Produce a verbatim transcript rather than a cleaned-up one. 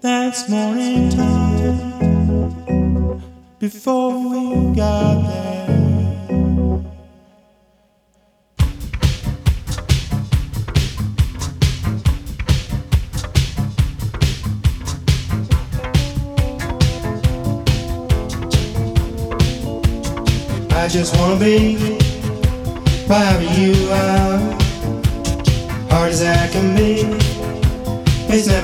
That's morning time before we got there. I just wanna be wherever you are, hard as I can be. It's never